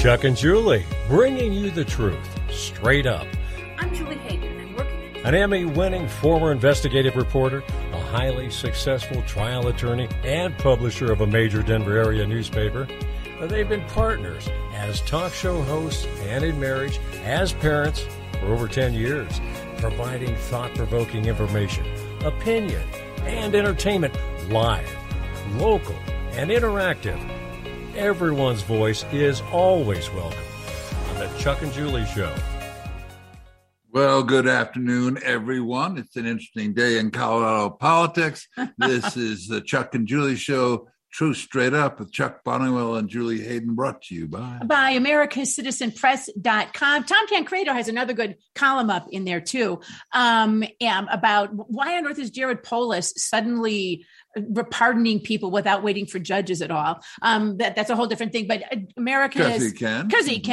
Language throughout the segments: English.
Chuck and Julie, bringing you the truth, straight up. I'm Julie Hayden, and I'm working An Emmy-winning former investigative reporter, a highly successful trial attorney, and publisher of a major Denver area newspaper. They've been partners as talk show hosts and in marriage, as parents for over 10 years, providing thought-provoking information, opinion, and entertainment live, local, and interactive. Everyone's voice is always welcome on the Chuck and Julie Show. Well, good afternoon, everyone. It's an interesting day in Colorado politics. This is the Chuck and Julie Show, Truth Straight Up with Chuck Bonniwell and Julie Hayden, brought to you by AmericasCitizenPress.com. Tom Tancredo has another good column up in there, too, about why on earth is Jared Polis suddenly pardoning people without waiting for judges at all. That's a whole different thing. But Because he can.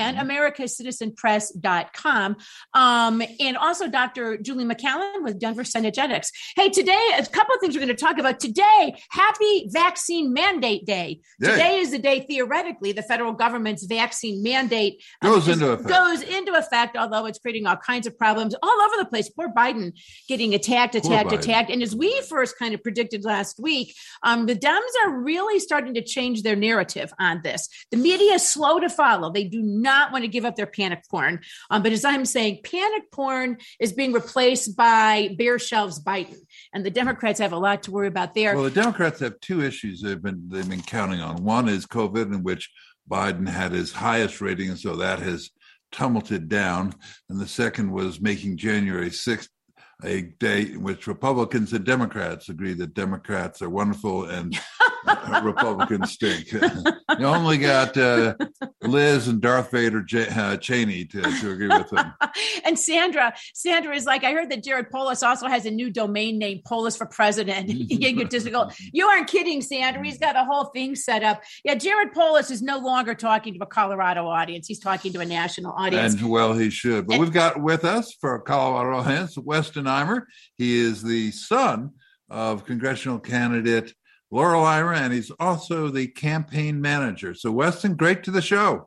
AmericasCitizenPress.com. And also Dr. Julie McCallan with Denver Synergetics. Hey, today, a couple of things we're going to talk about. Today, happy Vaccine Mandate Day. Yay. Today is the day, theoretically, the federal government's vaccine mandate goes into effect, although it's creating all kinds of problems all over the place. Poor Biden getting attacked. And as we first kind of predicted last week, the Dems are really starting to change their narrative on this. The media is slow to follow. They do not want to give up their panic porn. But as I'm saying, panic porn is being replaced by bare shelves Biden. And the Democrats have a lot to worry about there. Well, the Democrats have two issues they've been counting on. One is COVID, in which Biden had his highest rating, and so that has tumbled down. And the second was making January 6th a day in which Republicans and Democrats agree that Democrats are wonderful and Republicans stink. You only got Liz and Darth Vader Cheney to agree with them. And Sandra is like, I heard that Jared Polis also has a new domain name, Polis for President. Egotistical. You aren't kidding, Sandra. He's got a whole thing set up. Yeah, Jared Polis is no longer talking to a Colorado audience. He's talking to a national audience. And well, he should. But we've got with us for a Colorado audience, Weston Eimer. He is the son of congressional candidate Laurel Eimer, and he's also the campaign manager. So, Weston, great to the show.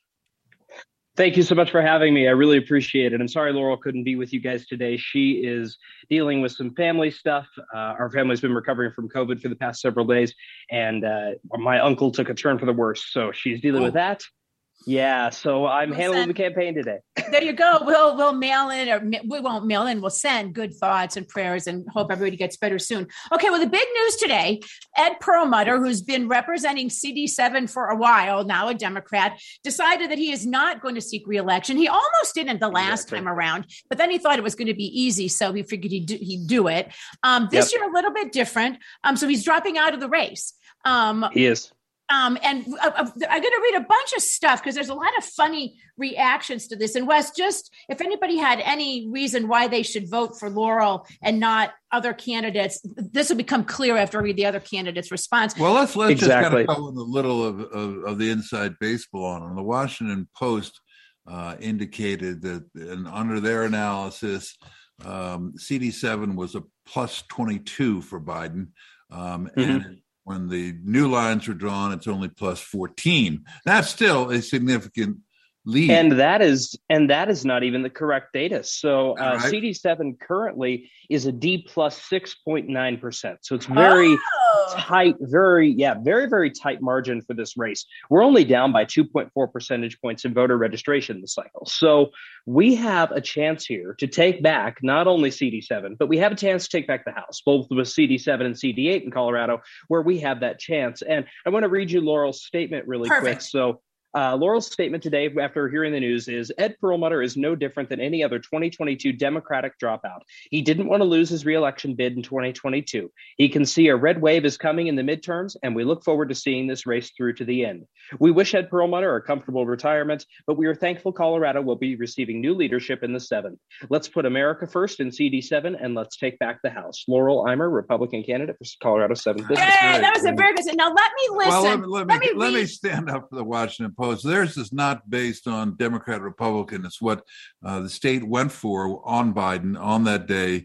Thank you so much for having me. I really appreciate it. I'm sorry Laurel couldn't be with you guys today. She is dealing with some family stuff. Our family's been recovering from COVID for the past several days, and my uncle took a turn for the worse. So she's dealing with that. Yeah, so I'm handling the campaign today. There you go. We'll mail in, or we won't mail in. We'll send good thoughts and prayers and hope everybody gets better soon. Okay, well, the big news today, Ed Perlmutter, who's been representing CD7 for a while, now a Democrat, decided that he is not going to seek re-election. He almost didn't the last time around, but then he thought it was going to be easy, so he figured he'd do it. This year, a little bit different. So he's dropping out of the race. He is. And I'm going to read a bunch of stuff because there's a lot of funny reactions to this. And Wes, just if anybody had any reason why they should vote for Laurel and not other candidates, this will become clear after I read the other candidates' response. Well, let's just kind of go in the little of the inside baseball on them. The Washington Post indicated that, and under their analysis, CD7 was a plus 22 for Biden. And when the new lines were drawn, it's only plus 14. That's still a significant lead. And that is not even the correct data. So CD7 currently is a D plus 6.9%. So it's very tight, very, very tight margin for this race. We're only down by 2.4 percentage points in voter registration this cycle. So we have a chance here to take back not only CD7, but we have a chance to take back the House, both with CD7 and CD8 in Colorado, where we have that chance. And I want to read you Laurel's statement really quick. So Laurel's statement today after hearing the news is Ed Perlmutter is no different than any other 2022 Democratic dropout. He didn't want to lose his reelection bid in 2022. He can see a red wave is coming in the midterms, and we look forward to seeing this race through to the end. We wish Ed Perlmutter a comfortable retirement, but we are thankful Colorado will be receiving new leadership in the 7th. Let's put America first in CD7, and let's take back the House. Laurel Eimer, Republican candidate for Colorado 7th. That was a very good. Now let me listen. Well, let me stand up for the Washington Post. proposed. Theirs is not based on Democrat, Republican. It's what the state went for on Biden on that day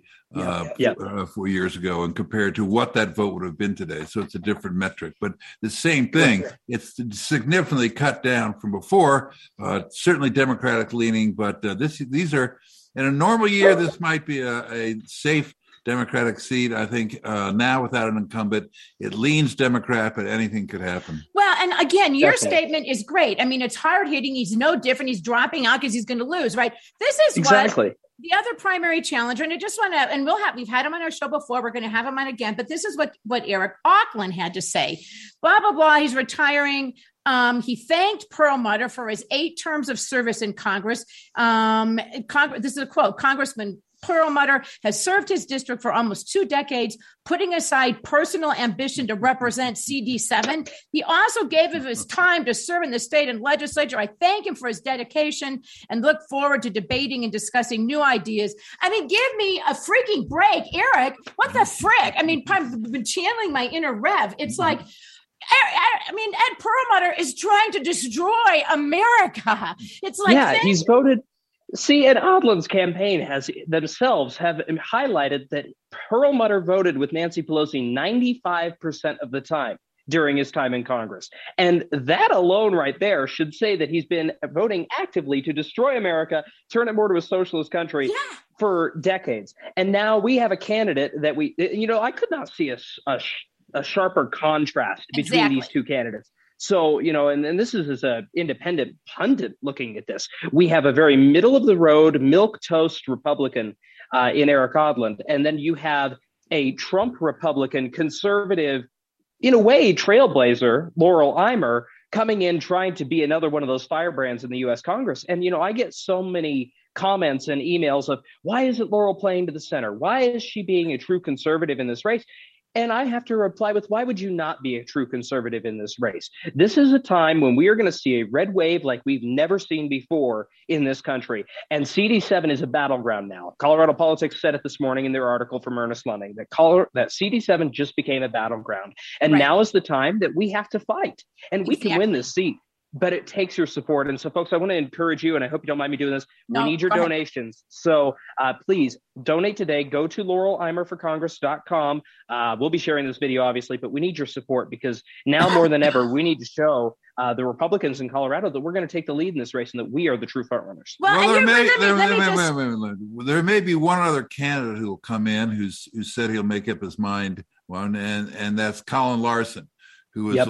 4 years ago, and compared to what that vote would have been today. So it's a different metric, but the same thing. It's significantly cut down from before. Certainly Democratic leaning, but these are, in a normal year, this might be a safe Democratic seat. I think now without an incumbent, it leans Democrat, but anything could happen. Well, and again, your statement is great. I mean, it's hard hitting. He's no different. He's dropping out because he's going to lose, right? This is exactly what the other primary challenger, and I just want to, and we've had him on our show before. We're going to have him on again, but this is what Eric Auckland had to say. Blah, blah, blah. He's retiring. He thanked Perlmutter for his 8 terms of service in Congress. This is a quote: Congressman Perlmutter has served his district for almost 2 decades, putting aside personal ambition to represent CD7. He also gave of his time to serve in the state and legislature. I thank him for his dedication and look forward to debating and discussing new ideas. I mean, give me a freaking break, Eric. What the frick? I mean, I've been channeling my inner Rev. It's like, I mean, Ed Perlmutter is trying to destroy America. It's like, he's voted. See, and Odlin's campaign have highlighted that Perlmutter voted with Nancy Pelosi 95% of the time during his time in Congress. And that alone right there should say that he's been voting actively to destroy America, turn it more to a socialist country for decades. And now we have a candidate that I could not see a sharper contrast between these two candidates. So, and this is as an independent pundit looking at this. We have a very middle of the road, milquetoast Republican in Eric Odland. And then you have a Trump Republican conservative, in a way, trailblazer, Laurel Eimer, coming in trying to be another one of those firebrands in the U.S. Congress. And, I get so many comments and emails of, why isn't Laurel playing to the center? Why is she being a true conservative in this race? And I have to reply with, why would you not be a true conservative in this race? This is a time when we are going to see a red wave like we've never seen before in this country. And CD7 is a battleground now. Colorado Politics said it this morning in their article from Ernest Lunding, that CD7 just became a battleground. And now is the time that we have to fight. And we can win this seat. But it takes your support. And so, folks, I want to encourage you, and I hope you don't mind me doing this. We need your donations. So please donate today. Go to LaurelEimerForCongress.com. We'll be sharing this video, obviously, but we need your support because now more than ever, we need to show the Republicans in Colorado that we're going to take the lead in this race and that we are the true front runners. There may be one other candidate who will come in who said he'll make up his mind, and that's Colin Larson, who is the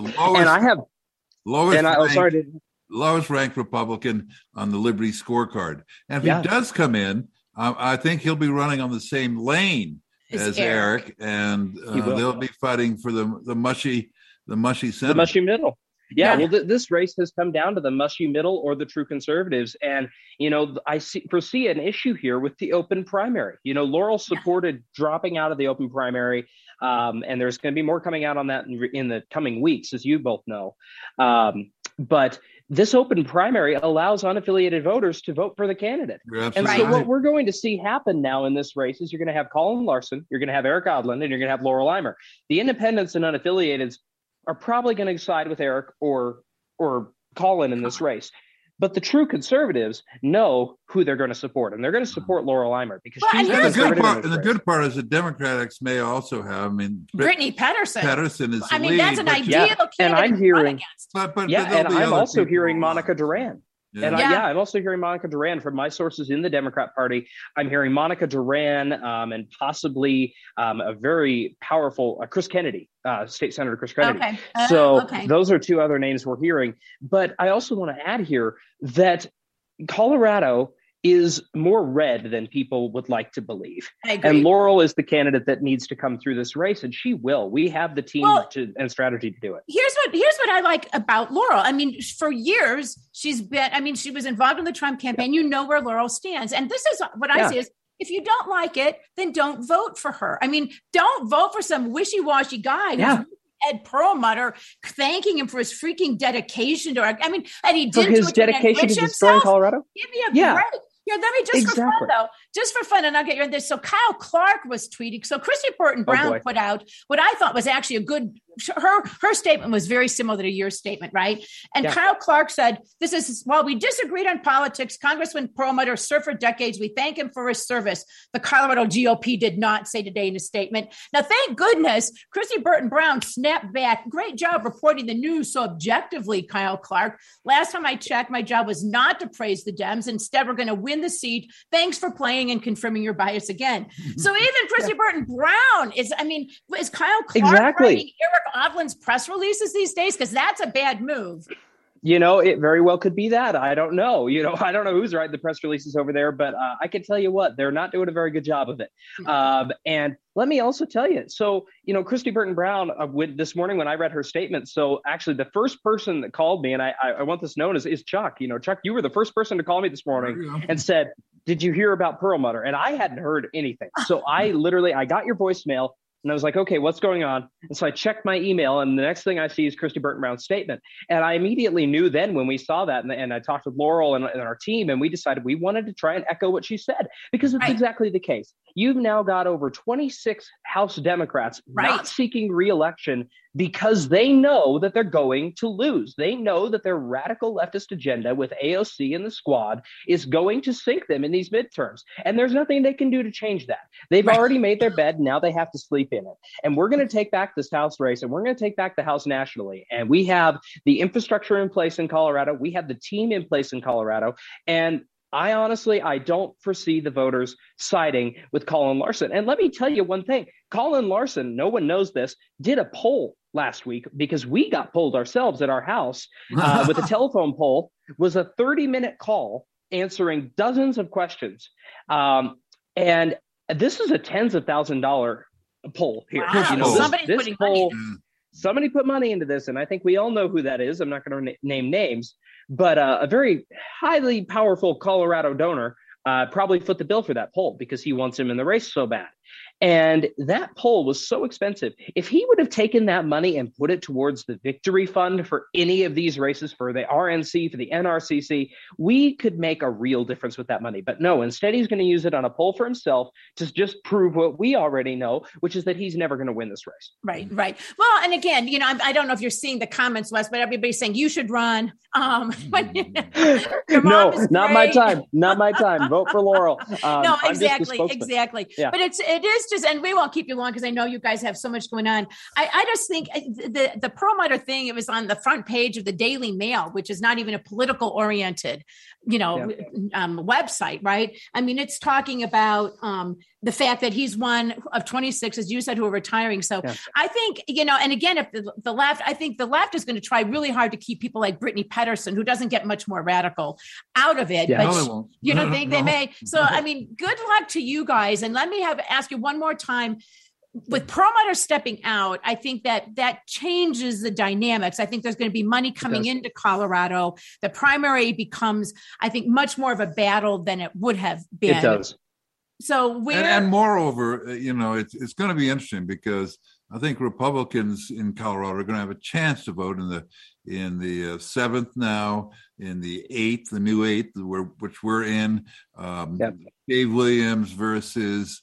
lowest ranked Republican on the Liberty scorecard. And if he does come in, I think he'll be running on the same lane as Eric, and they'll be fighting for the mushy center. The mushy middle. Well, this race has come down to the mushy middle or the true conservatives. And, I foresee an issue here with the open primary. Laurel supported dropping out of the open primary. And there's going to be more coming out on that in the coming weeks, as you both know. But this open primary allows unaffiliated voters to vote for the candidate. And so what we're going to see happen now in this race is you're going to have Colin Larson, you're going to have Eric Odland, and you're going to have Laurel Eimer. The independents and unaffiliateds are probably going to side with Eric or Colin in this race. But the true conservatives know who they're going to support, and they're going to support Laurel Eimer because she's the good part is the Democrats may also have. Brittany Pedersen. Pedersen is. That's an ideal candidate. And I'm hearing, and I'm also hearing Monica Duran. And I'm also hearing Monica Duran from my sources in the Democrat Party. I'm hearing Monica Duran and possibly a very powerful Chris Kennedy, State Senator Chris Kennedy. Those are 2 other names we're hearing. But I also want to add here that Colorado is more red than people would like to believe. And Laurel is the candidate that needs to come through this race, and she will. We have the team and strategy to do it. Here's what I like about Laurel. I mean, for years, she was involved in the Trump campaign. You know where Laurel stands. And this is what I say is, if you don't like it, then don't vote for her. I mean, don't vote for some wishy-washy guy who's Ed Perlmutter thanking him for his freaking dedication to our, and he did for his dedication to destroying Colorado. Give me a break. Let me just for fun, and I'll get you in this. So Kyle Clark was tweeting. So Christy Burton Brown put out what I thought was actually a good her statement was very similar to your statement, right? And Kyle Clark said, while we disagreed on politics, Congressman Perlmutter served for decades. We thank him for his service. The Colorado GOP did not say today in a statement. Now, thank goodness, Christy Burton Brown snapped back. Great job reporting the news so objectively, Kyle Clark. Last time I checked, my job was not to praise the Dems. Instead, we're going to win the seat. Thanks for playing and confirming your bias again. So even Christy Burton Brown is Kyle Clark writing Eric Odlin's press releases these days? Because that's a bad move. It very well could be that. I don't know. I don't know who's writing the press releases over there, but I can tell you what, they're not doing a very good job of it. And let me also tell you, so, Christy Burton Brown, this morning when I read her statement, so actually the first person that called me, and I want this known is Chuck. Chuck, you were the first person to call me this morning and said, did you hear about Perlmutter? And I hadn't heard anything. So I got your voicemail. And I was like, okay, what's going on? And so I checked my email, and the next thing I see is Christy Burton Brown's statement. And I immediately knew then when we saw that, and I talked with Laurel and our team, and we decided we wanted to try and echo what she said, because it's exactly the case. You've now got over 26 House Democrats not seeking re-election because they know that they're going to lose. They know that their radical leftist agenda with AOC and the squad is going to sink them in these midterms. And there's nothing they can do to change that. They've already made their bed. Now they have to sleep in it. And we're going to take back this House race, and we're going to take back the House nationally. And we have the infrastructure in place in Colorado. We have the team in place in Colorado. And I don't foresee the voters siding with Colin Larson. And let me tell you one thing. Colin Larson, no one knows this, did a poll last week, because we got polled ourselves at our house with a telephone poll. Was a 30-minute call answering dozens of questions. And this is a tens of $1,000s poll here. Wow. Somebody put money into this, and I think we all know who that is. I'm not going to name names, but a very highly powerful Colorado donor probably foot the bill for that poll because he wants him in the race so bad. And that poll was so expensive. If he would have taken that money and put it towards the victory fund for any of these races, for the RNC, for the NRCC, we could make a real difference with that money. But no, instead he's going to use it on a poll for himself to just prove what we already know, which is that he's never going to win this race. Right. Well, and again, I don't know if you're seeing the comments, Wes, but everybody's saying you should run. No, not my time. Not my time. Vote for Laurel. No, exactly. Yeah. But it is just, and we won't keep you long because I know you guys have so much going on. I just think the Perlmutter thing, it was on the front page of the Daily Mail, which is not even a political oriented, website, right? I mean, it's talking about the fact that he's one of 26, as you said, who are retiring. So I think, and again, if the left, I think the left is going to try really hard to keep people like Brittany Pedersen, who doesn't get much more radical, out of it. Yeah. But No, they won't. Think they may. So, I mean, good luck to you guys. And let me ask you one more time. With Perlmutter stepping out, I think that changes the dynamics. I think there's going to be money coming into Colorado. The primary becomes, I think, much more of a battle than it would have been. It does. So and moreover, it's going to be interesting because I think Republicans in Colorado are going to have a chance to vote in the 7th now, in the 8th, the new 8th, which we're in. Dave Williams versus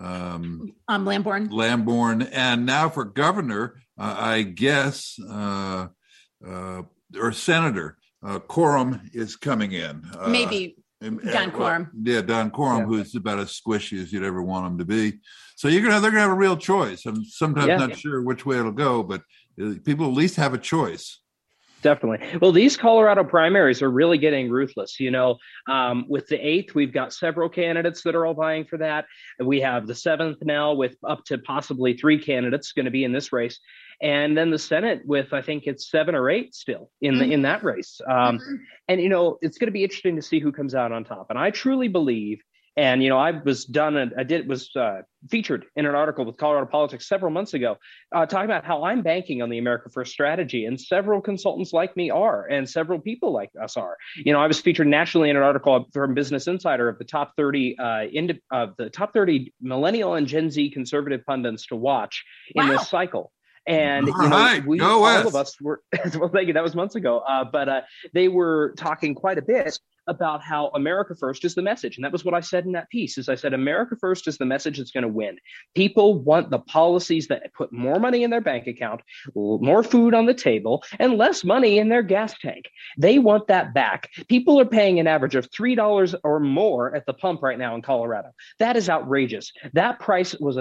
Lamborn, and now for governor, I guess, or senator, Quorum is coming in. Maybe Don Quorum. Don Quorum, who's about as squishy as you'd ever want him to be. So they're gonna have a real choice. I'm sometimes not sure which way it'll go, but people at least have a choice. Definitely. Well, these Colorado primaries are really getting ruthless. With the 8th, we've got several candidates that are all vying for that. We have the 7th now with up to possibly 3 candidates going to be in this race. And then the Senate with, I think it's 7 or 8 still in that race. And, it's going to be interesting to see who comes out on top. And I truly believe, and, I was featured in an article with Colorado Politics several months ago, talking about how I'm banking on the America First strategy, and several consultants like me are, and several people like us are. I was featured nationally in an article from Business Insider of the top 30 millennial and Gen Z conservative pundits to watch in this cycle. And all of us were, well, thank you. That was months ago. But they were talking quite a bit about how America First is the message. And that was what I said in that piece, is I said, America First is the message that's going to win. People want the policies that put more money in their bank account, more food on the table, and less money in their gas tank. They want that back. People are paying an average of $3 or more at the pump right now in Colorado. That is outrageous. That price was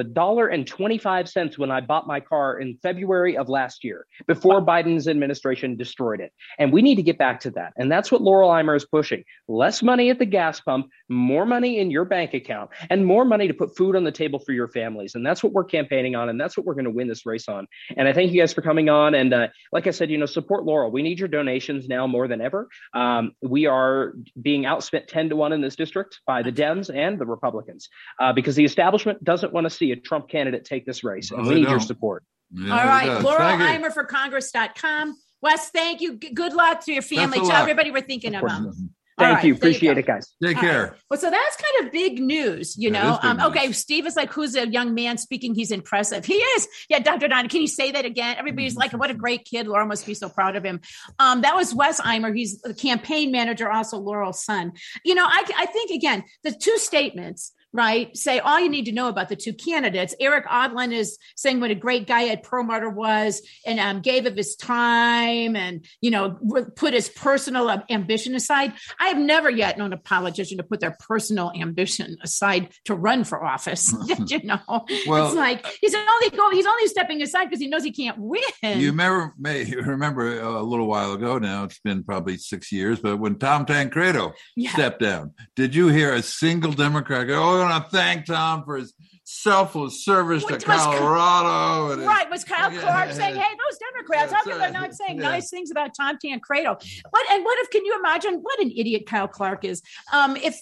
$1.25 when I bought my car in February of last year, before Biden's administration destroyed it. And we need to get back to that. And that's what Laurel Eimer is pushing. Less money at the gas pump, more money in your bank account, and more money to put food on the table for your families. And that's what we're campaigning on. And that's what we're going to win this race on. And I thank you guys for coming on. And like I said, support Laurel. We need your donations now more than ever. We are being outspent 10-1 in this district by the Dems and the Republicans because the establishment doesn't want to see a Trump candidate take this race. And we need your support. Yeah, all right. Laurel Eimer for Congress.com. Wes, thank you. Good luck to your family. Tell everybody we're thinking of them. Thank you. Appreciate it, guys. Take care. Right. Well, so that's kind of big news, Okay, Steve is like, who's a young man speaking? He's impressive. He is. Yeah, Dr. Don, can you say that again? Everybody's like, what a great kid. Laura must be so proud of him. That was Wes Eimer. He's the campaign manager, also Laurel's son. I think, again, the two statements, right, say all you need to know about the two candidates. Eric Odland is saying what a great guy Ed Perlmutter was, and gave of his time and, put his personal ambition aside. I have never yet known a politician to put their personal ambition aside to run for office. Well, it's like he's only stepping aside because he knows he can't win. You remember a little while ago now, it's been probably 6 years, but when Tom Tancredo stepped down, did you hear a single Democrat go, "Oh, I want to thank Tom for his selfless service to Colorado"? Was Kyle Clark saying, "Hey, those Democrats, how come they're not saying nice things about Tom Tancredo?" Can you imagine what an idiot Kyle Clark is? If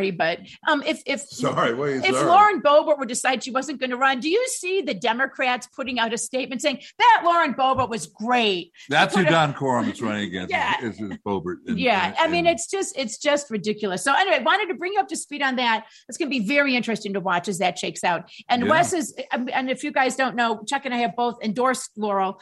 Lauren Boebert would decide she wasn't going to run, do you see the Democrats putting out a statement saying that Lauren Boebert was great? That's who Don Quorum is running against. Is Boebert. It's just ridiculous. So anyway, wanted to bring you up to speed on that. It's going to be very interesting to watch as that shakes out. And Wes is, and if you guys don't know, Chuck and I have both endorsed Laurel.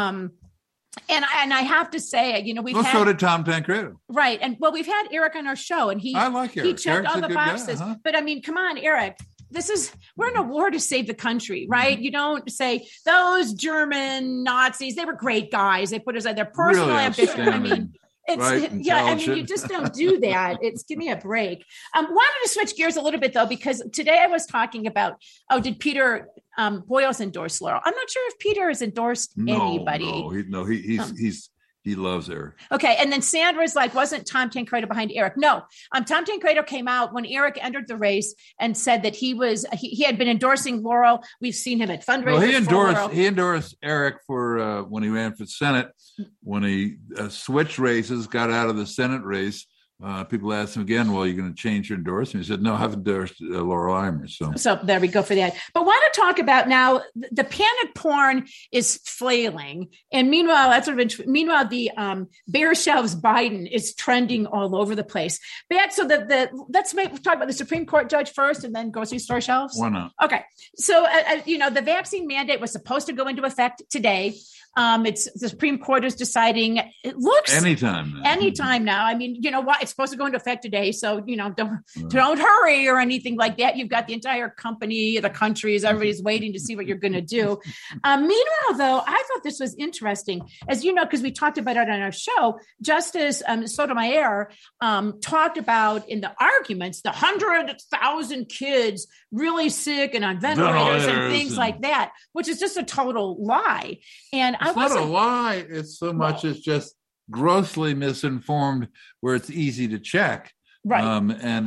And I have to say, so did Tom Tancredo. Right. And we've had Eric on our show, and I like Eric. He checked all the boxes. Guy, huh? But I mean, come on, Eric. We're in a war to save the country, right? You don't say those German Nazis, they were great guys. They put aside their personal ambition. I mean, you just don't do that. Give me a break. Wanted to switch gears a little bit though, because today I was talking about, did Peter Boyles endorse Laurel? I'm not sure if Peter has endorsed anybody. He loves Eric. Okay. And then Sandra's like, wasn't Tom Tancredo behind Eric? No. Tom Tancredo came out when Eric entered the race and said that he had been endorsing Laurel. We've seen him at fundraisers. He endorsed Eric for when he ran for Senate, when he switched races, got out of the Senate race. People asked him again, well, you're going to change your endorsement? He said, no, I've endorsed Laurel Eimer. So there we go for that. But want to talk about now, the panic porn is flailing. And meanwhile, the bare shelves Biden is trending all over the place. Let's talk about the Supreme Court judge first and then grocery store shelves. Why not? Okay. So, the vaccine mandate was supposed to go into effect today. The Supreme Court is deciding. It looks anytime now. I mean, you know what? It's supposed to go into effect today, so don't hurry or anything like that. You've got the entire company, the countries, everybody's waiting to see what you're going to do. Meanwhile, though, I thought this was interesting, as you know, because we talked about it on our show. Justice Sotomayor talked about in the arguments the 100,000 kids really sick and on ventilators and things like that, which is just a total lie. And it's not a lie. It's so much as just grossly misinformed, where it's easy to check. Right. And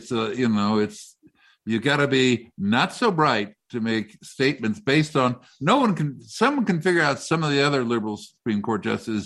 you got to be not so bright to make statements based on someone can figure out some of the other liberal Supreme Court justices,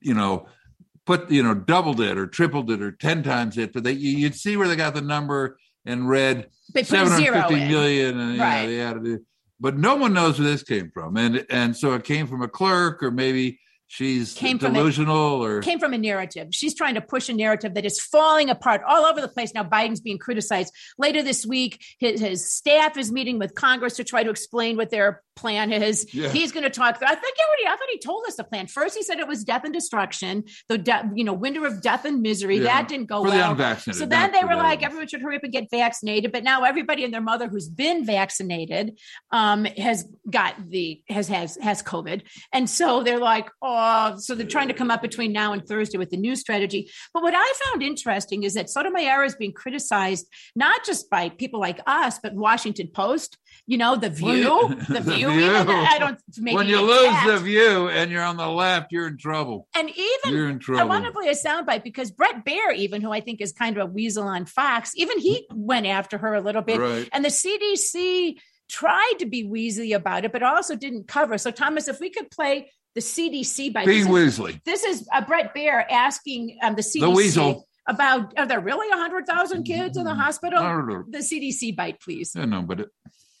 doubled it or tripled it or 10 times it, but you'd see where they got the number and read 750 million and they added it. But no one knows where this came from. And so it came from a clerk, or maybe she's delusional came from a narrative. She's trying to push a narrative that is falling apart all over the place. Now Biden's being criticized. Later this week, his staff is meeting with Congress to try to explain what their plan is. Yeah. He's going to talk. I thought he told us the plan. First, he said it was death and destruction, winter of death and misery. That didn't go well. The so then they were like, everyone should hurry up and get vaccinated. But now everybody and their mother who's been vaccinated has COVID. And so they're like, so they're trying to come up between now and Thursday with the new strategy. But what I found interesting is that Sotomayor is being criticized, not just by people like us, but Washington Post, The View, when you lose The View and you're on the left, you're in trouble. And you're in trouble. I want to play a soundbite because Brett Baer, even who I think is kind of a weasel on Fox, even he went after her a little bit. Right. And the CDC tried to be weaselly about it, but also didn't cover. So Thomas, if we could play the CDC bite. Being weaselly. This is Brett Baer asking the CDC. The weasel. About, are there really 100,000 kids in the hospital? The CDC bite, please. No, but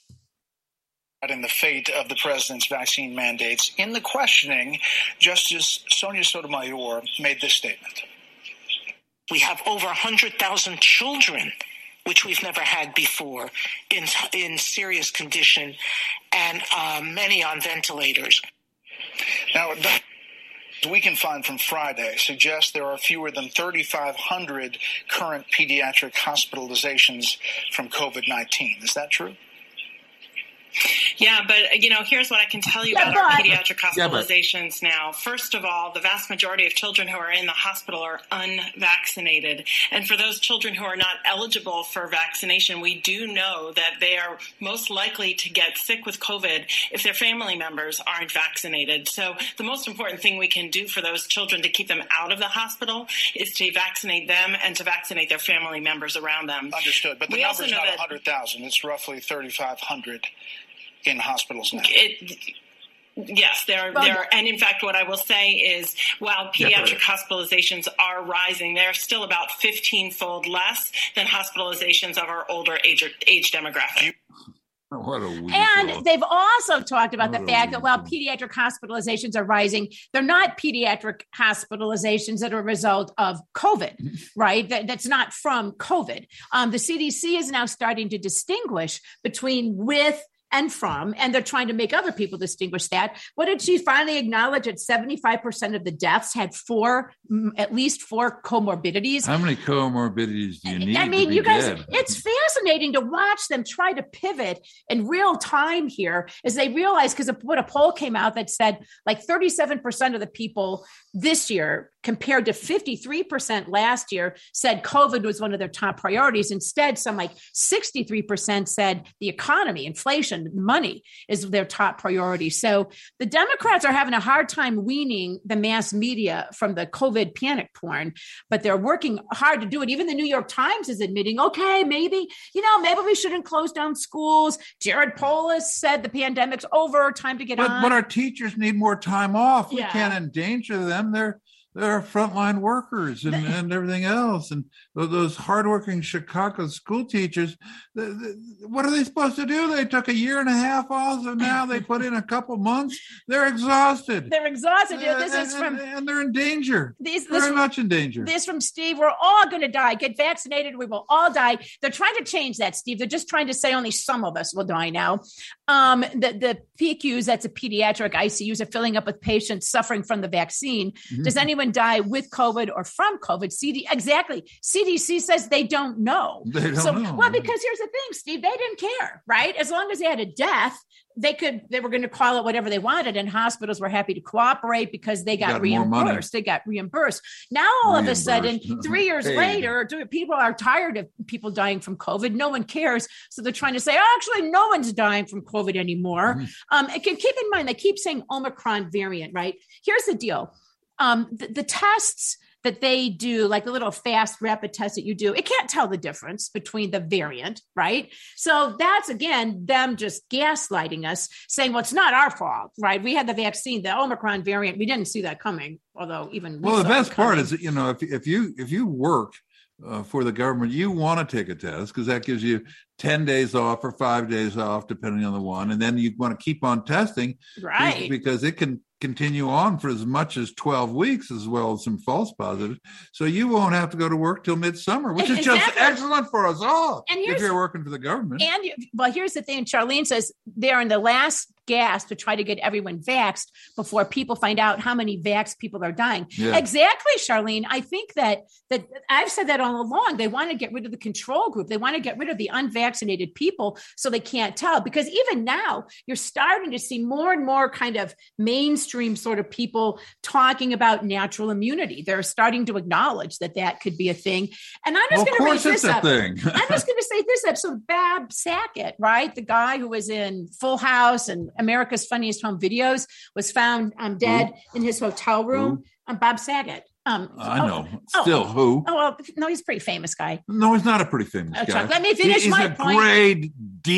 in the fate of the president's vaccine mandates. In the questioning, Justice Sonia Sotomayor made this statement. We have over 100,000 children, which we've never had before, in serious condition, and many on ventilators. Now, we can find from Friday suggests there are fewer than 3,500 current pediatric hospitalizations from COVID-19. Is that true? Yeah, but, here's what I can tell you about our pediatric hospitalizations now. First of all, the vast majority of children who are in the hospital are unvaccinated. And for those children who are not eligible for vaccination, we do know that they are most likely to get sick with COVID if their family members aren't vaccinated. So the most important thing we can do for those children to keep them out of the hospital is to vaccinate them and to vaccinate their family members around them. Understood. But the number's not 100,000. It's roughly 3,500. In hospitals now. Yes, there are. And in fact, what I will say is while pediatric hospitalizations are rising, they're still about 15-fold less than hospitalizations of our older age demographic. And they've also talked about the fact that while pediatric hospitalizations are rising, they're not pediatric hospitalizations that are a result of COVID, right? That's not from COVID. The CDC is now starting to distinguish between with and from, and they're trying to make other people distinguish that. What did she finally acknowledge? That 75% of the deaths had at least four comorbidities. How many comorbidities do you need? I mean, you guys, it's fascinating to watch them try to pivot in real time here as they realize, because what a poll came out that said like 37% of the people this year compared to 53% last year said COVID was one of their top priorities. Instead, some like 63% said the economy, inflation, money is their top priority. So the Democrats are having a hard time weaning the mass media from the COVID panic porn, but they're working hard to do it. Even the New York Times is admitting, okay, maybe we shouldn't close down schools. Jared Polis said the pandemic's over, time to get on. But our teachers need more time off. We can't endanger them. They're frontline workers and everything else. And those hardworking Chicago school teachers, what are they supposed to do? They took a year and a half off, and now they put in a couple months. They're exhausted. And they're in danger. Very much in danger. This from Steve. We're all going to die. Get vaccinated. We will all die. They're trying to change that, Steve. They're just trying to say only some of us will die now. The PICUs, that's a pediatric ICUs, are filling up with patients suffering from the vaccine. Mm-hmm. Does anyone die with COVID or from COVID? CDC says they don't know. They don't know. Well, because here's the thing, Steve, they didn't care, right? As long as they had a death, they were going to call it whatever they wanted, and hospitals were happy to cooperate because they got reimbursed. They got reimbursed. Now, all of a sudden, 3 years later, people are tired of people dying from COVID. No one cares. So they're trying to say, actually, no one's dying from COVID anymore. Mm-hmm. Keep in mind, they keep saying Omicron variant, right? Here's the deal. The tests that they do, like the little fast rapid test that you do, it can't tell the difference between the variant, right? So that's, again, them just gaslighting us, saying, well, it's not our fault, right? We had the vaccine, the Omicron variant. We didn't see that coming, although even... Well, the best part is, if you work for the government, you want to take a test because that gives you 10 days off or 5 days off, depending on the one. And then you want to keep on testing, right? Because it can continue on for as much as 12 weeks, as well as some false positives. So you won't have to go to work till midsummer, which is just excellent for us all if you're working for the government. And well, here's the thing. Charlene says they're in the last gasp to try to get everyone vaxxed before people find out how many vaxxed people are dying. Yeah. Exactly, Charlene. I think that I've said that all along. They want to get rid of the control group. They want to get rid of the unvaccinated people so they can't tell. Because even now, you're starting to see more and more kind of mainstream sort of people talking about natural immunity. They're starting to acknowledge that could be a thing. And I'm just going to raise this up. I'm just going to say this up. So Bob Saget, right? The guy who was in Full House and America's Funniest Home Videos was found dead in his hotel room. Bob Saget. I know. Who? Oh, well, no, he's a pretty famous guy. No, he's not a pretty famous guy. Let me finish my point. He's a grade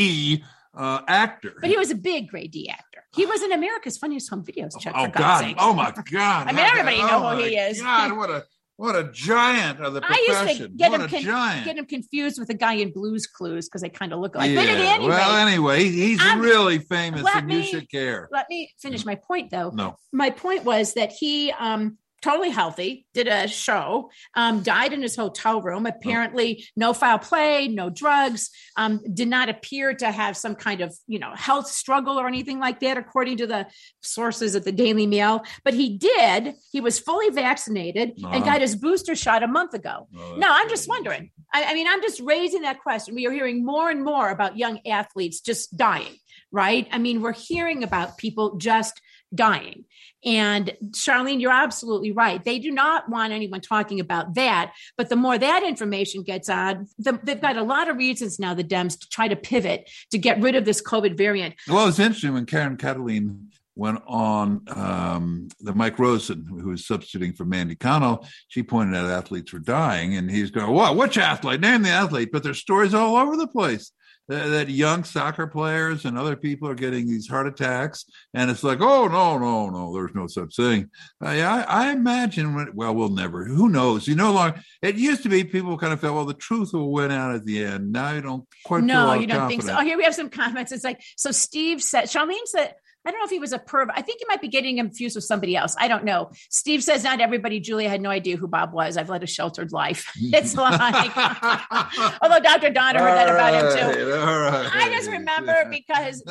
D actor. But he was a big grade D actor. He was in America's Funniest Home Videos, Chuck, oh, for God's sake. Oh, my God. I mean, everybody knows who he is. God, what a giant of the profession. I used to get him confused with the guy in Blue's Clues because they kind of look alike. Yeah. But at any rate, well, anyway, he's really famous and you should care. Let me finish my point, though. No. My point was that he totally healthy, did a show, died in his hotel room, apparently no foul play, no drugs, did not appear to have some kind of, health struggle or anything like that, according to the sources at the Daily Mail. But he was fully vaccinated and got his booster shot a month ago. Now, I'm just wondering, I'm just raising that question. We are hearing more and more about young athletes just dying, right? I mean, we're hearing about people just dying. And Charlene, you're absolutely right. They do not want anyone talking about that. But the more that information gets on, they've got a lot of reasons now, the Dems, to try to pivot to get rid of this COVID variant. Well, it's interesting when Karen Cataline went on the Mike Rosen, who was substituting for Mandy Connell. She pointed out athletes were dying, and he's going, "What? Which athlete? Name the athlete." But there's stories all over the place that young soccer players and other people are getting these heart attacks, and it's like, oh, no, there's no such thing. I imagine, we'll never, who knows? It used to be people kind of felt, well, the truth will win out at the end. Now you don't quite feel No, you don't think so. Oh, here we have some comments. It's like, so Steve said, Charlene said, I don't know if he was a perv. I think he might be getting him confused with somebody else. I don't know. Steve says, not everybody, Julia, had no idea who Bob was. I've led a sheltered life. It's like, although Dr. Donner heard that about him too. Right. I just remember because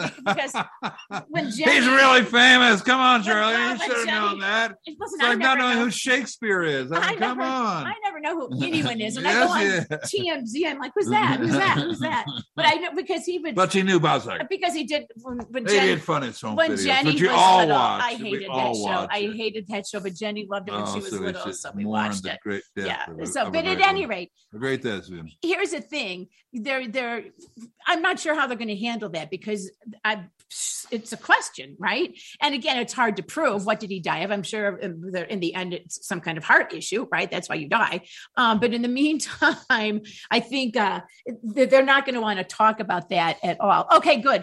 when Jenny. He's really famous. Come on, Charlie. You should have known that. It's like not knowing who Shakespeare is. Come on. I never know who anyone is. When I go on TMZ, I'm like, who's that? But I know because he would. But she knew Bob Saget. Because he did. When Jenny did fun his home. When videos, Jenny was little, I hated that show. I hated that show, but Jenny loved it when she was little, so we watched it. Great death but at any rate, a great death. Here's the thing: I'm not sure how they're going to handle that because it's a question, right? And again, it's hard to prove. What did he die of? I'm sure in the end, it's some kind of heart issue, right? That's why you die. But in the meantime, I think they're not going to want to talk about that at all. Okay, good.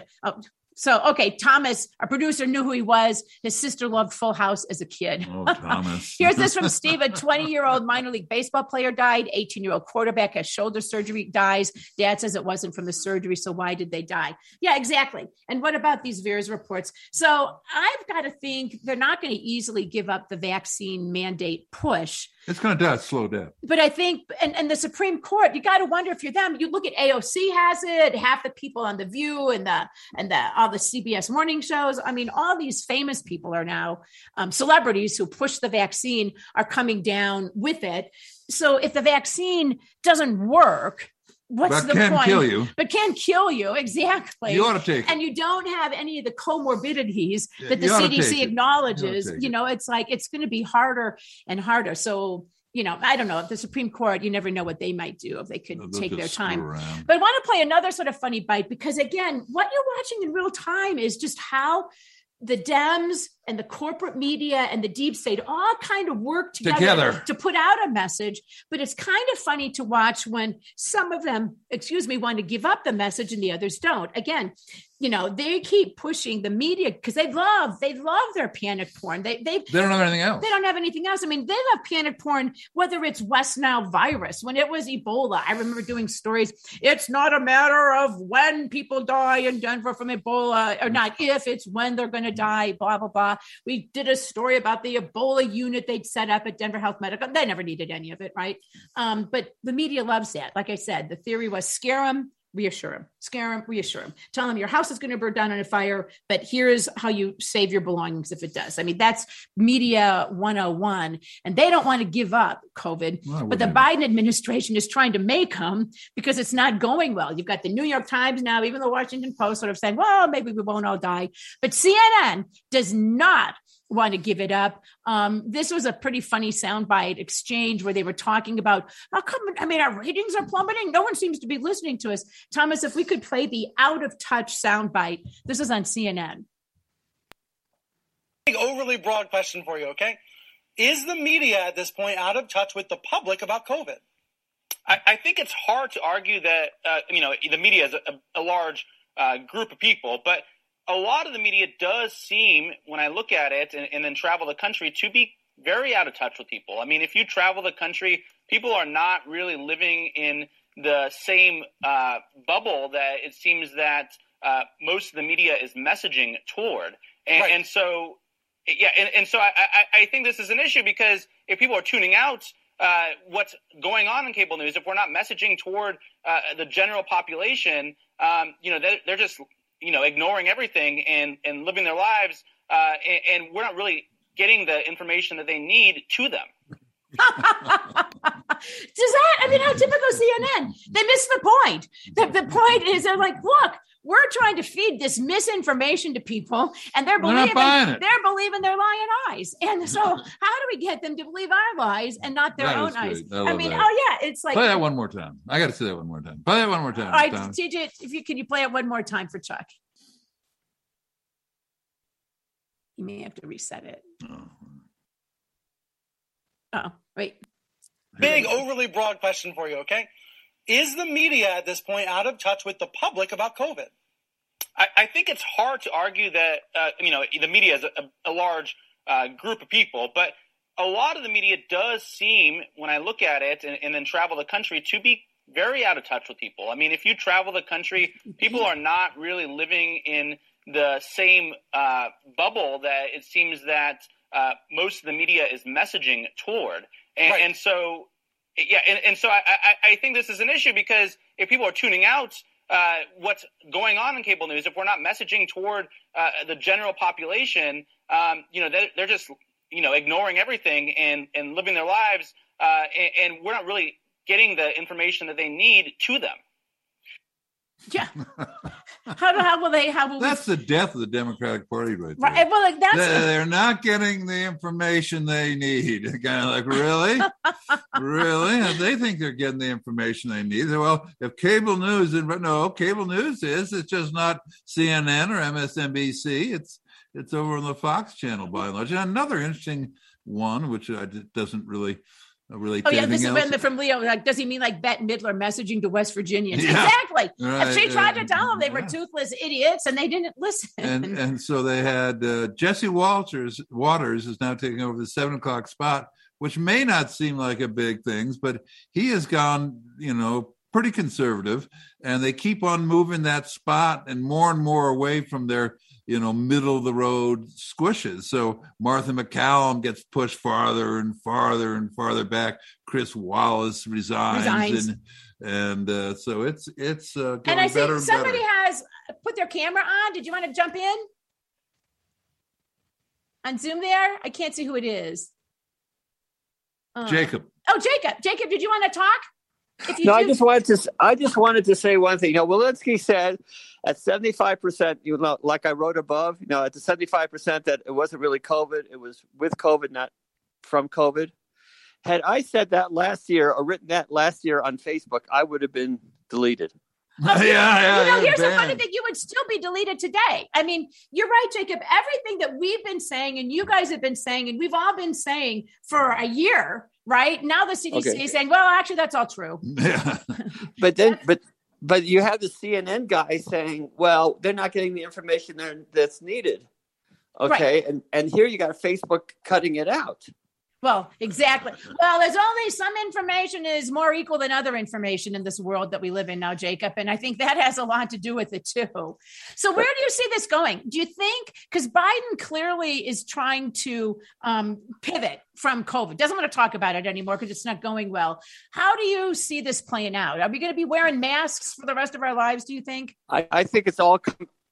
Thomas, our producer, knew who he was. His sister loved Full House as a kid. Oh, Thomas. Here's this from Steve. A 20-year-old minor league baseball player died. 18-year-old quarterback has shoulder surgery, dies. Dad says it wasn't from the surgery, so why did they die? Yeah, exactly. And what about these VAERS reports? So I've got to think they're not going to easily give up the vaccine mandate push. It's going to slow down. But I think, and the Supreme Court, you got to wonder if you're them. You look at AOC has it, half the people on The View and all the CBS morning shows. I mean, all these famous people are now celebrities who push the vaccine are coming down with it. So if the vaccine doesn't work, what's the point? But can kill you. Exactly. You ought to take it. And you don't have any of the comorbidities that the CDC acknowledges. It's like, it's going to be harder and harder. So, I don't know if the Supreme Court, you never know what they might do if they could take their time. But I want to play another sort of funny bite because again, what you're watching in real time is just how the Dems and the corporate media and the deep state all kind of work together to put out a message. But it's kind of funny to watch when some of them, want to give up the message and the others don't. Again, they keep pushing the media because they love their panic porn. They don't have anything else. They don't have anything else. I mean, they love panic porn, whether it's West Nile virus, when it was Ebola. I remember doing stories. It's not a matter of when people die in Denver from Ebola or not, if it's when they're going to die, blah, blah, blah. We did a story about the Ebola unit they'd set up at Denver Health Medical. They never needed any of it, right? But the media loves that. Like I said, the theory was scare them, reassure them. Scare them, reassure them. Tell them your house is going to burn down in a fire, but here's how you save your belongings if it does. I mean, that's media 101. And they don't want to give up COVID, but the Biden administration is trying to make them because it's not going well. You've got the New York Times now, even the Washington Post sort of saying, well, maybe we won't all die. But CNN does not want to give it up. This was a pretty funny soundbite exchange where they were talking about how come, our ratings are plummeting. No one seems to be listening to us. Thomas, if we could play the out of touch soundbite, this is on CNN. Overly broad question for you. Okay. Is the media at this point out of touch with the public about COVID? I think it's hard to argue that, the media is a large group of people, but a lot of the media does seem, when I look at it and then travel the country, to be very out of touch with people. I mean, if you travel the country, people are not really living in the same bubble that it seems that most of the media is messaging toward. And so I think this is an issue because if people are tuning out what's going on in cable news, if we're not messaging toward the general population, they're just ignoring everything and living their lives, and we're not really getting the information that they need to them. How typical CNN? They miss the point. The point is they're like, look, we're trying to feed this misinformation to people, and they're believing their lying eyes. And so, how do we get them to believe our lies and not their own eyes? It's like play that one more time. I got to say that one more time. Play that one more time. All right, TJ, can you play it one more time for Chuck? You may have to reset it. Oh, wait. Big, overly broad question for you. Okay. Is the media at this point out of touch with the public about COVID? I think it's hard to argue that, the media is a large group of people, but a lot of the media does seem, when I look at it and then travel the country, to be very out of touch with people. I mean, if you travel the country, people are not really living in the same bubble that it seems that most of the media is messaging toward. And so I think this is an issue because if people are tuning out what's going on in cable news, if we're not messaging toward the general population, they're just, ignoring everything and living their lives, and we're not really getting the information that they need to them. Yeah. How will they? That's the death of the Democratic Party, right there. Right. Well, they're not getting the information they need. Kind of like, really, really? They think they're getting the information they need. Well, if cable news is it's just not CNN or MSNBC. It's over on the Fox channel by and large. And another interesting one, which doesn't really. This is when from Leo. Like, does he mean like Bette Midler messaging to West Virginians? Yeah. Exactly. Right. If she tried to tell them they were toothless idiots and they didn't listen. And so they had Jesse Waters is now taking over the 7:00 spot, which may not seem like a big thing, but he has gone, pretty conservative, and they keep on moving that spot and more away from their middle of the road squishes. So Martha McCallum gets pushed farther and farther back. Chris Wallace resigns. And so it's going and I better see somebody has put their camera on. Did you want to jump in on Zoom there? I can't see who it is. Jacob. Oh, Jacob, did you want to talk? I just wanted to say one thing. Walensky said at 75%, like I wrote above, at the 75% that it wasn't really COVID, it was with COVID, not from COVID. Had I said that last year or written that last year on Facebook, I would have been deleted. Here's the funny thing. You would still be deleted today. I mean, you're right, Jacob. Everything that we've been saying and you guys have been saying and we've all been saying for a year, right? Now the CDC is saying, well, actually, that's all true. Yeah. But you have the CNN guy saying, well, they're not getting the information that's needed. Okay. Right. And here you got Facebook cutting it out. Well, exactly. Well, there's only some information is more equal than other information in this world that we live in now, Jacob. And I think that has a lot to do with it too. So where do you see this going? Do you think, because Biden clearly is trying to pivot from COVID, doesn't want to talk about it anymore because it's not going well. How do you see this playing out? Are we going to be wearing masks for the rest of our lives, do you think? I think it's all,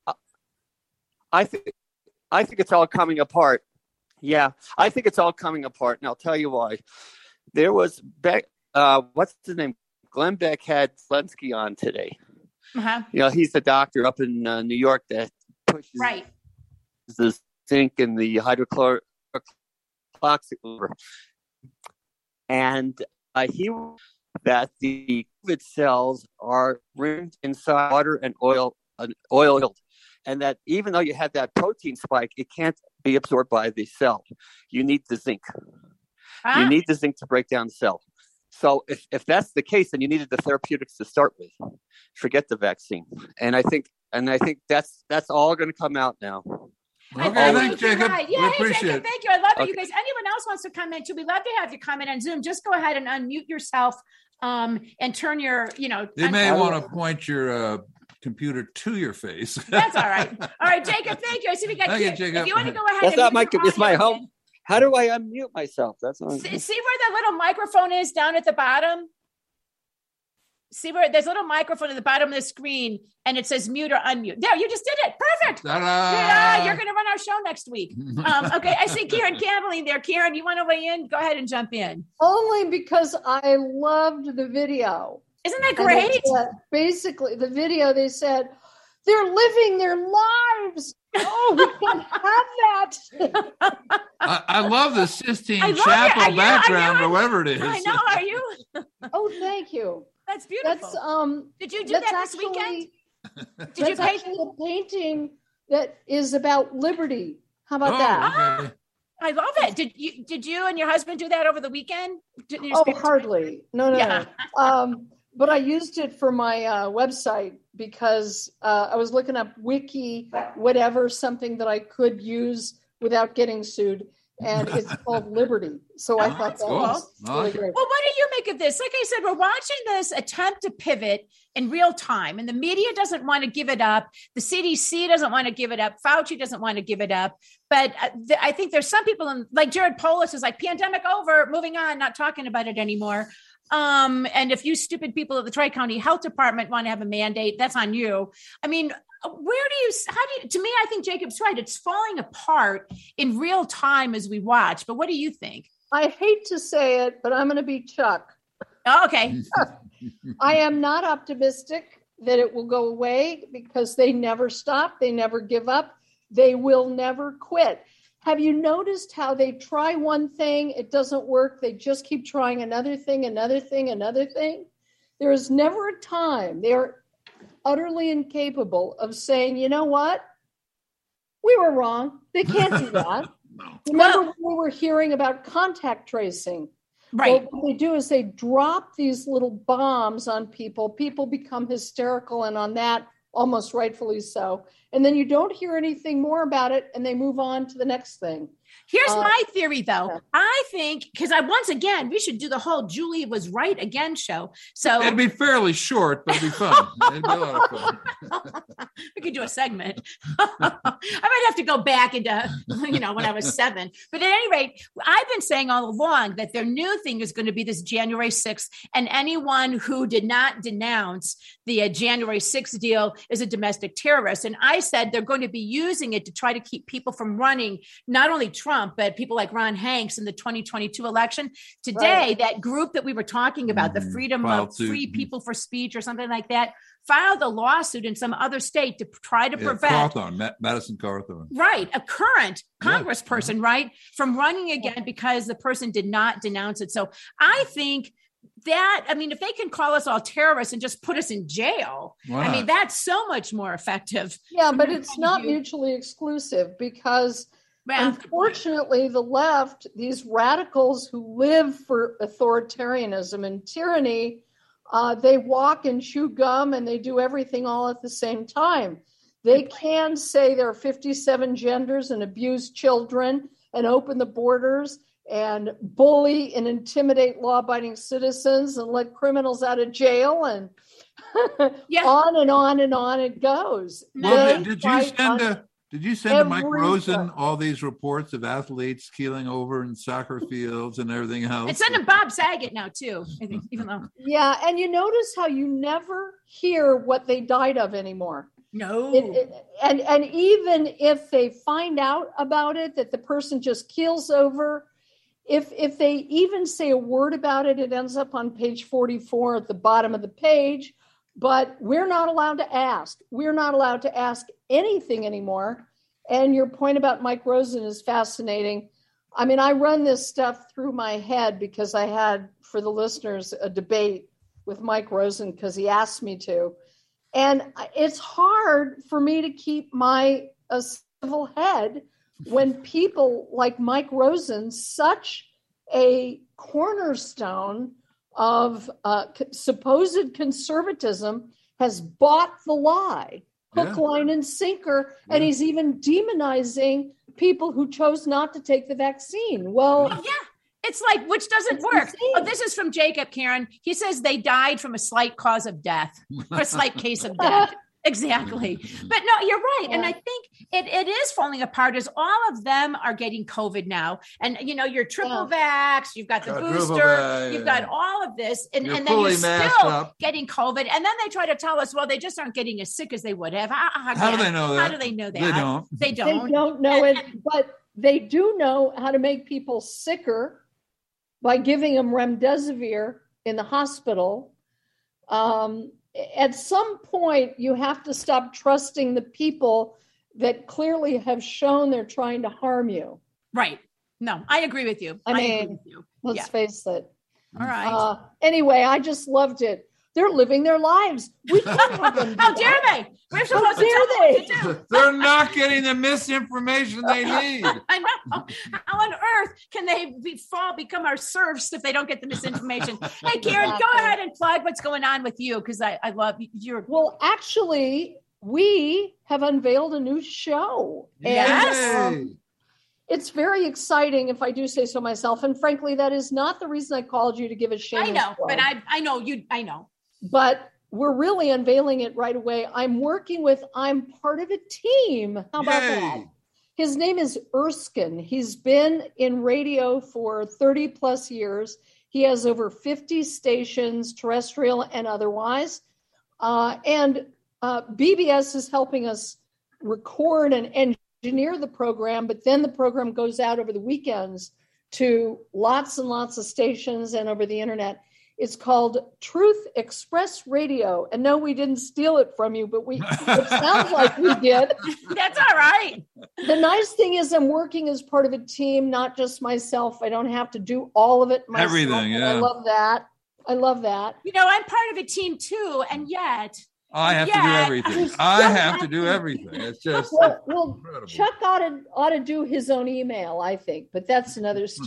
I think it's all coming apart. Yeah, I think it's all coming apart, and I'll tell you why. There was Beck, what's his name? Glenn Beck had Zelensky on today. Uh-huh. He's the doctor up in New York that pushes the zinc in the hydrochloric and he that the COVID cells are ringed inside water and oil, and that even though you have that protein spike, it can't be absorbed by the cell. You need the zinc. You need the zinc to break down the cell. So if that's the case, then you needed the therapeutics to start with. Forget the vaccine. And I think that's all going to come out now. Okay, thanks, Jacob. Right. Yeah, we appreciate it. Thank you. I love it, you guys. Anyone else wants to comment too? We'd love to have you comment on Zoom. Just go ahead and unmute yourself and turn your, You may want to point your computer to your face. That's all right. All right, Jacob, thank you. I see we got Jacob. If you want to go ahead. That's not it's my home. How do I unmute myself? That's not... See where that little microphone is down at the bottom? See where there's a little microphone at the bottom of the screen and it says mute or unmute. There, you just did it. Perfect. Yeah, you're going to run our show next week. Okay, I see Karen Campbell there. Karen, you want to weigh in? Go ahead and jump in. Only because I loved the video. Isn't that great? Basically, the video, they said, they're living their lives. Oh, we can't have that. I love the Sistine Chapel background, or whatever it is. I know. Are you? Oh, thank you. That's beautiful. Did you do that this weekend? Did you paint a painting that is about liberty? How about that? Okay. I love it. Did you and your husband do that over the weekend? Hardly. No. But I used it for my website because I was looking up wiki, whatever, something that I could use without getting sued. And it's called Liberty. So I thought that was really great. Well, what do you make of this? Like I said, we're watching this attempt to pivot in real time, and the media doesn't want to give it up. The CDC doesn't want to give it up. Fauci doesn't want to give it up. But I think there's some people, like Jared Polis is like, pandemic over, moving on, not talking about it anymore. And if you stupid people at the Tri-County Health Department want to have a mandate, that's on you. I mean, to me, I think Jacob's right. It's falling apart in real time as we watch. But what do you think? I hate to say it, but I'm going to be Chuck. Oh, okay. I am not optimistic that it will go away because they never stop. They never give up. They will never quit. Have you noticed how they try one thing, it doesn't work, they just keep trying another thing, another thing, another thing? There is never a time they are utterly incapable of saying, you know what? We were wrong. They can't do that. Remember when we were hearing about contact tracing? Right. Well, what they do is they drop these little bombs on people. People become hysterical, and on that, almost rightfully so. And then you don't hear anything more about it, and they move on to the next thing. Here's my theory, though. Yeah. I think, because once again, we should do the whole Julie was right again show. So it'd be fairly short, but it'd be fun. It'd be a lot of fun. We could do a segment. I might have to go back into, when I was 7. But at any rate, I've been saying all along that their new thing is going to be this January 6th. And anyone who did not denounce the January 6th deal is a domestic terrorist. And I said they're going to be using it to try to keep people from running, not only Trump, but people like Ron Hanks in the 2022 election. Today, that group that we were talking about, the Freedom of Free People for Speech or something like that, filed a lawsuit in some other state to try to prevent Madison Cawthorn. Right. A current congressperson, right, from running again because the person did not denounce it. So I think that, if they can call us all terrorists and just put us in jail, that's so much more effective. Yeah, but it's not mutually exclusive because unfortunately, the left, these radicals who live for authoritarianism and tyranny, they walk and chew gum and they do everything all at the same time. They can say there are 57 genders and abuse children and open the borders and bully and intimidate law-abiding citizens and let criminals out of jail, and on and on and on it goes. Well, did you send to Mike Rosen all these reports of athletes keeling over in soccer fields and everything else? And send to Bob Saget now too, I think, even though. Yeah, and you notice how you never hear what they died of anymore. No. And even if they find out about it, that the person just keels over, if they even say a word about it, it ends up on page 44 at the bottom of the page. But we're not allowed to ask. We're not allowed to ask anything anymore. And your point about Mike Rosen is fascinating. I mean, I run this stuff through my head because I had, for the listeners, a debate with Mike Rosen because he asked me to. And it's hard for me to keep my civil head when people like Mike Rosen, such a cornerstone of supposed conservatism, has bought the lie, hook, line, and sinker, and he's even demonizing people who chose not to take the vaccine. Well, it's like, which doesn't work. Oh, this is from Jacob, Karen. He says they died from a slight cause of death, or a slight case of death. Exactly. But no, you're right. And I think it is falling apart as all of them are getting COVID now. And, you know, you're triple vax, you've got the booster, you've got all of this. And then you're still getting COVID. And then they try to tell us, well, they just aren't getting as sick as they would have. How do they know that? How do they know that? They don't. They don't know it, but they do know how to make people sicker by giving them remdesivir in the hospital. At some point, you have to stop trusting the people that clearly have shown they're trying to harm you. Right. No, I agree with you. I mean, let's face it. All right. Anyway, I just loved it. They're living their lives. We can't have them. How dare they? We're supposed to tell them what to do. They're not getting the misinformation they need. I know. How on earth can they become our serfs if they don't get the misinformation? Hey, Karen, go ahead and plug what's going on with you, because I love your. Well, actually, we have unveiled a new show. Yes. And, it's very exciting, if I do say so myself. And frankly, that is not the reason I called you to give a shameless I know, plug. but I know you. I know. But we're really unveiling it right away. I'm part of a team. How about that? His name is Erskine. He's been in radio for 30 plus years. He has over 50 stations, terrestrial and otherwise. And BBS is helping us record and engineer the program, but then the program goes out over the weekends to lots and lots of stations and over the internet. It's called Truth Express Radio. And no, we didn't steal it from you, but it sounds like we did. That's all right. The nice thing is I'm working as part of a team, not just myself. I don't have to do all of it myself. Everything, yeah. I love that. You know, I'm part of a team too, and yet I have to do everything. I have to do everything. It's just well Chuck ought to do his own email, I think, but that's another story.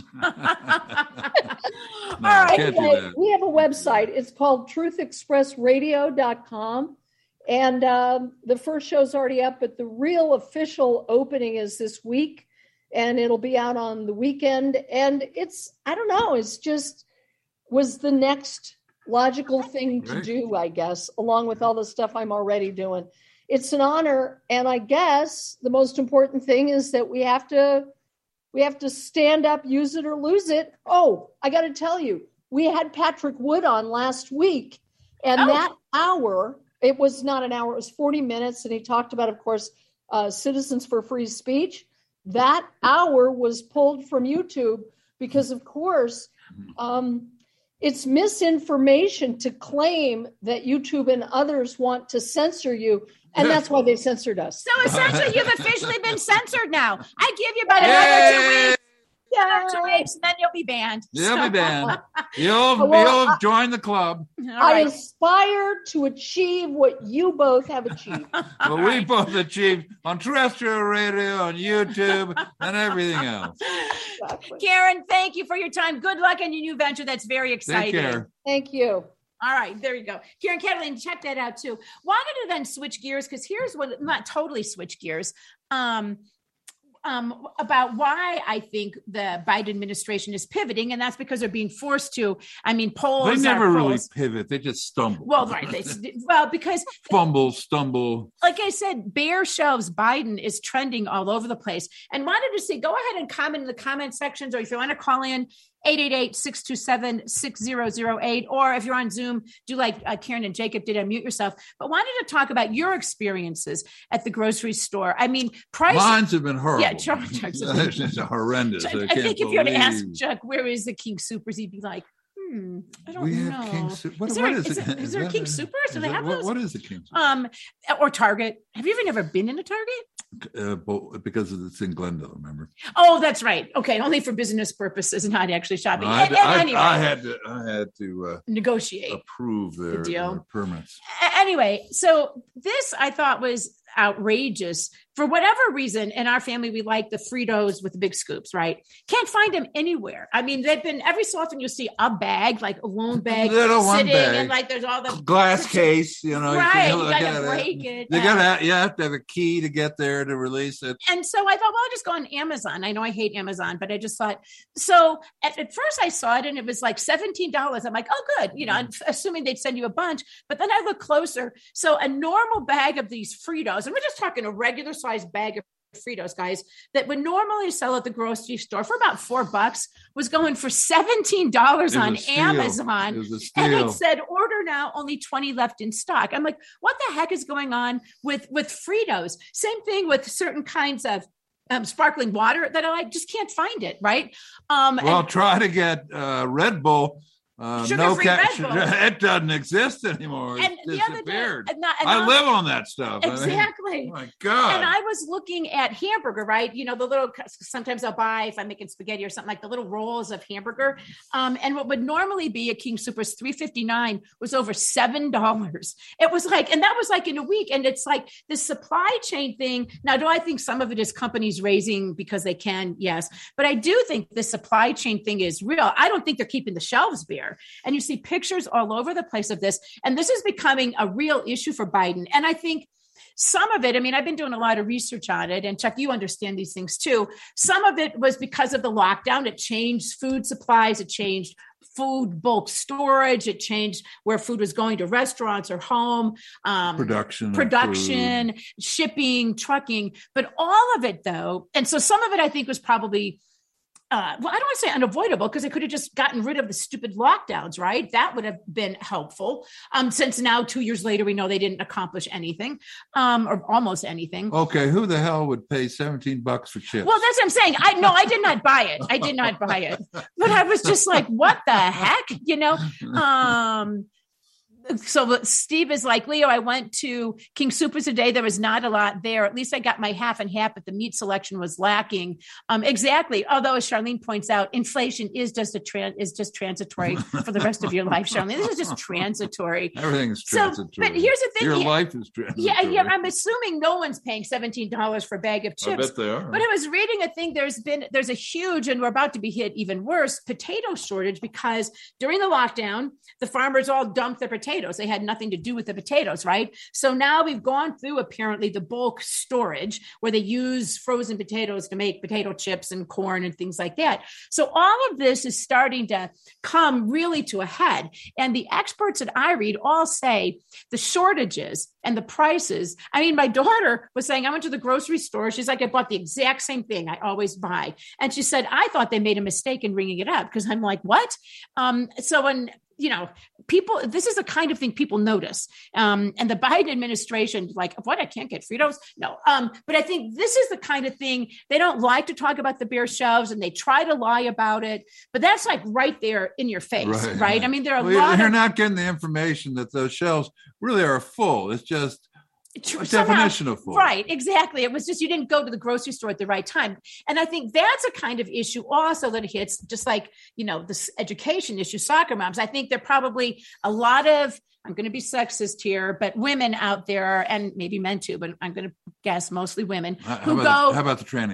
Anyway, we have a website. It's called truthexpressradio.com. And the first show's already up, but the real official opening is this week, and it'll be out on the weekend. And I don't know, it's just was the next logical thing to do, I guess, along with all the stuff I'm already doing. It's an honor. And I guess the most important thing is that we have to stand up, use it or lose it. Oh, I got to tell you, we had Patrick Wood on last week, and that hour, it was not an hour, it was 40 minutes. And he talked about, of course, Citizens for Free Speech. That hour was pulled from YouTube because, of course, it's misinformation to claim that YouTube and others want to censor you, and that's why they censored us. So essentially, you've officially been censored now. I give you about another 2 weeks. Yeah, 2 weeks, and then you'll be banned. You'll be banned. You'll join the club. I aspire to achieve what you both have achieved. Well, we both achieved on terrestrial radio, on YouTube, and everything else. Exactly. Karen, thank you for your time. Good luck on your new venture. That's very exciting. Take care. Thank you. All right, there you go. Karen Catalina, check that out too. Wanted to then switch gears, because here's what, not totally switch gears. about why I think the Biden administration is pivoting, and that's because they're being forced to. I mean, polls. They never really pivot; they just stumble. Well, right. Because stumble. Like I said, bare shelves. Biden is trending all over the place, and wanted to say, go ahead and comment in the comment sections, or if you want to call in. 888-627-6008, or if you're on Zoom, do like Karen and Jacob did, unmute yourself. But wanted to talk about your experiences at the grocery store. I mean, mines have been horrible. Yeah, Chuck's it's horrendous. I think if you were to ask Chuck, where is the King Soopers, he'd be like, I don't know. King what is there a King Soopers? Do they have those? What is the King Soopers? Or Target. Have you ever been in a Target? Because it's in Glendale, remember? Oh, that's right. Okay, only for business purposes, not actually shopping. Anyway, I had to negotiate, approve their deal. Permits. Anyway, so this I thought was outrageous. For whatever reason, in our family, we like the Fritos with the big scoops, right? Can't find them anywhere. I mean, they've been every so often you'll see a bag, like a lone bag, sitting, bag. And like there's all the glass case, right? You gotta break it. You have to have a key to get there to release it. And so I thought, well, I'll just go on Amazon. I know I hate Amazon, but I just thought. So at first I saw it and it was like $17. I'm like, oh, good. I'm assuming they'd send you a bunch. But then I look closer. So a normal bag of these Fritos, and we're just talking a regular size bag of Fritos, guys, that would normally sell at the grocery store for about $4 was going for $17 on Amazon. And it said, order now, only 20 left in stock. I'm like, what the heck is going on with Fritos? Same thing with certain kinds of sparkling water that I just can't find it. Right. Try to get Red Bull. Sugar-free Red Bull. It doesn't exist anymore. It's disappeared. I live on that stuff. Exactly. Oh my God. And I was looking at hamburger, right? The little, sometimes I'll buy, if I'm making spaghetti or something, like the little rolls of hamburger. And what would normally be a King Soopers $3.59 was over $7. It was like, and that was like in a week. And it's like this supply chain thing. Now, do I think some of it is companies raising because they can? Yes. But I do think the supply chain thing is real. I don't think they're keeping the shelves bare. And you see pictures all over the place of this. And this is becoming a real issue for Biden. And I think some of it, I mean, I've been doing a lot of research on it, and Chuck, you understand these things too. Some of it was because of the lockdown. It changed food supplies. It changed food bulk storage. It changed where food was going to restaurants or home, production, shipping, trucking, but all of it though. And so some of it I think was probably I don't want to say unavoidable because they could have just gotten rid of the stupid lockdowns, right? That would have been helpful. Since now 2 years later, we know they didn't accomplish anything or almost anything. Okay. Who the hell would pay $17 for chips? Well, that's what I'm saying. I did not buy it. I did not buy it, but I was just like, what the heck? So Steve is like, Leo, I went to King Soopers today. There was not a lot there. At least I got my half and half, but the meat selection was lacking. Exactly. Although, as Charlene points out, inflation is just transitory for the rest of your life, Charlene. This is just transitory. Everything's transitory. But here's the thing. Your life is transitory. Yeah. I'm assuming no one's paying $17 for a bag of chips. I bet they are. But I was reading a thing. There's a huge, and we're about to be hit even worse, potato shortage because during the lockdown, the farmers all dumped their potatoes. They had nothing to do with the potatoes, right? So now we've gone through apparently the bulk storage where they use frozen potatoes to make potato chips and corn and things like that. So all of this is starting to come really to a head. And the experts that I read all say the shortages and the prices. I mean, my daughter was saying, I went to the grocery store. She's like, I bought the exact same thing I always buy. And she said, I thought they made a mistake in ringing it up because I'm like, what? So when people, this is the kind of thing people notice. And the Biden administration, like, what, I can't get Fritos? No. But I think this is the kind of thing they don't like to talk about the bare shelves and they try to lie about it. But that's like right there in your face, right? I mean, there are you're not getting the information that those shelves really are full. It's just definition of full. Right, exactly. It was just you didn't go to the grocery store at the right time. And I think that's a kind of issue also that hits just like, this education issue, soccer moms. I think there are probably a lot of, I'm going to be sexist here, but women out there, and maybe men too, but I'm going to guess mostly women how about the trannies?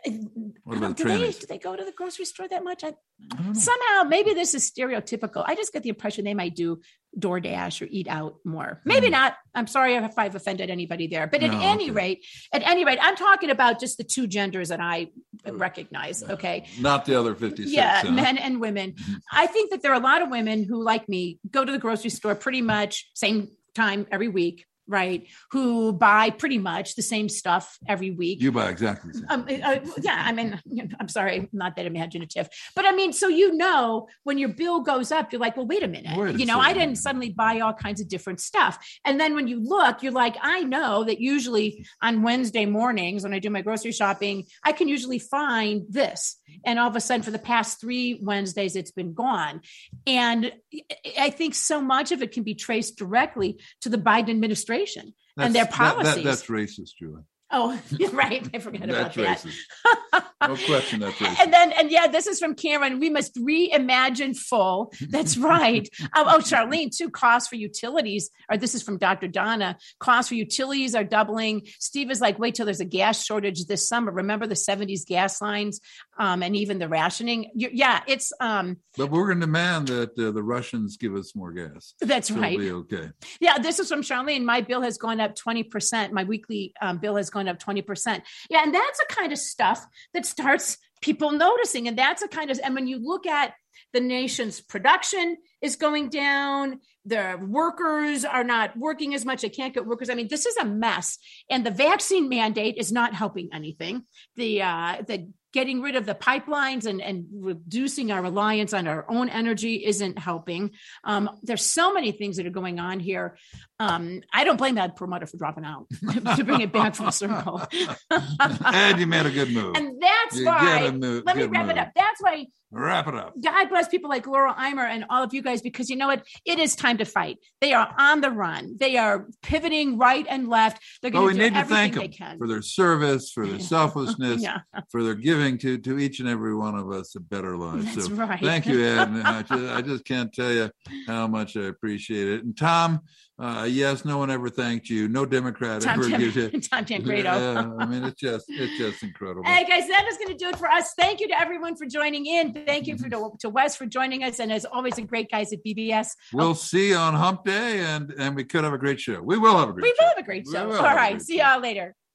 What about do they go to the grocery store that much? Somehow, maybe this is stereotypical. I just get the impression they might do DoorDash or eat out more. Maybe not. I'm sorry if I've offended anybody there. But at any rate, I'm talking about just the two genders that I recognize. Okay. Not the other 56. Yeah, men and women. I think that there are a lot of women who, like me, go to the grocery store pretty much same time every week. Right. Who buy pretty much the same stuff every week. You buy exactly the same. Yeah. I mean, I'm sorry, not that imaginative, but I mean, so, when your bill goes up, you're like, well, wait a minute, I didn't suddenly buy all kinds of different stuff. And then when you look, you're like, I know that usually on Wednesday mornings, when I do my grocery shopping, I can usually find this. And all of a sudden for the past 3 Wednesdays, it's been gone. And I think so much of it can be traced directly to the Biden administration and their policies. That's racist, Julie. Oh, you're right. I forgot about that. No question, that's racist. And this is from Cameron. We must reimagine full. That's right. Charlene, too. Costs for utilities, or this is from Dr. Donna. Costs for utilities are doubling. Steve is like, wait till there's a gas shortage this summer. Remember the 70s gas lines and even the rationing? It's. But we're going to demand that the Russians give us more gas. That's right. It'll be okay. Yeah, this is from Charlene. My bill has gone up 20%. My weekly bill has gone up 20%. Yeah, and that's the kind of stuff that starts people noticing. And when you look at the nation's production is going down, the workers are not working as much. They can't get workers. I mean, this is a mess. And the vaccine mandate is not helping anything. The getting rid of the pipelines and reducing our reliance on our own energy isn't helping. There's so many things that are going on here. I don't blame Ed Perlmutter for dropping out to bring it back full circle. And you made a good move. And that's why, let me wrap it up. That's why. Wrap it up. God bless people like Laurel Eimer and all of you guys, because you know what? It is time to fight. They are on the run. They are pivoting right and left. They're going to do everything they can. For their service, for their selflessness, for their giving to each and every one of us a better life. That's right. Thank you, Ed. I just can't tell you how much I appreciate it. And Tom, yes, no one ever thanked you. No Democrat ever gives you. Tom Tancredo. Yeah, I mean, it's just incredible. Hey, guys, that is going to do it for us. Thank you to everyone for joining in. Thank you to Wes for joining us. And as always, the great guys at BBS. We'll see you on Hump Day, and we could have a great show. We will have a great show. We will have a great show. All right. See y'all later.